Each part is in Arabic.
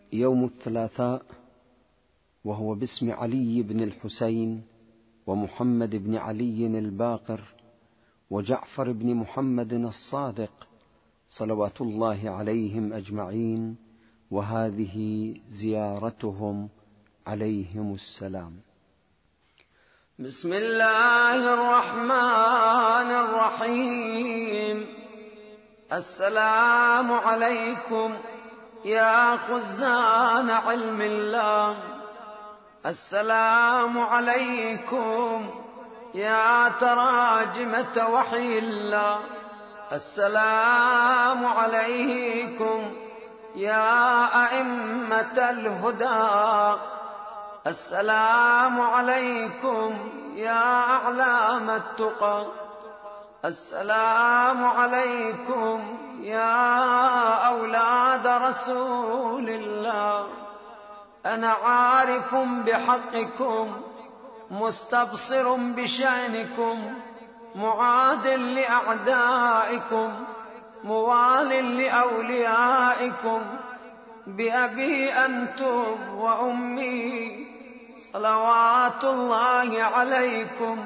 يوم الثلاثاء، وهو باسم علي بن الحسين ومحمد بن علي الباقر وجعفر بن محمد الصادق صلوات الله عليهم أجمعين، وهذه زيارتهم عليهم السلام. بسم الله الرحمن الرحيم. السلام عليكم يا خزان علم الله، السلام عليكم يا تراجمة وحي الله، السلام عليكم يا أئمة الهدى، السلام عليكم يا أعلام التقى، السلام عليكم يا أولاد رسول الله. أنا عارف بحقكم، مستبصر بشأنكم، معاد لأعدائكم، موال لأوليائكم، بأبي أنتم وأمي صلوات الله عليكم.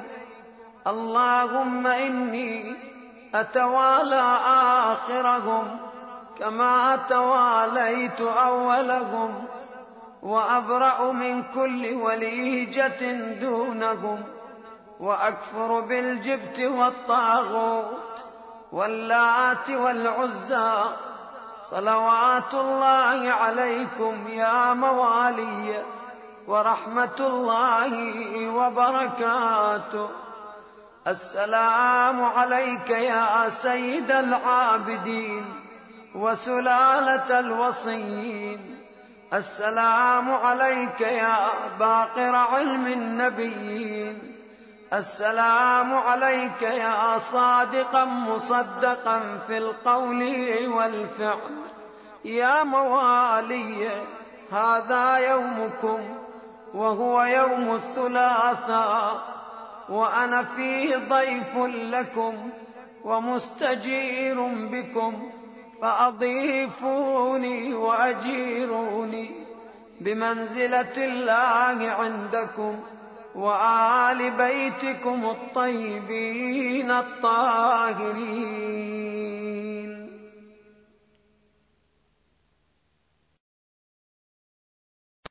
اللهم إني أتوالى آخرهم كما تواليت أولهم، وأبرأ من كل وليجة دونهم، وأكفر بالجبت والطاغوت واللات والعزى. صلوات الله عليكم يا موالي، ورحمة الله وبركاته. السلام عليك يا سيد العابدين وسلالة الوصيين، السلام عليك يا باقر علم النبيين، السلام عليك يا صادقا مصدقا في القول والفعل. يا موالي، هذا يومكم، وهو يوم الثلاثاء، وأنا فيه ضيف لكم ومستجير بكم، فأضيفوني وأجيروني بمنزلة الله عندكم وآل بيتكم الطيبين الطاهرين.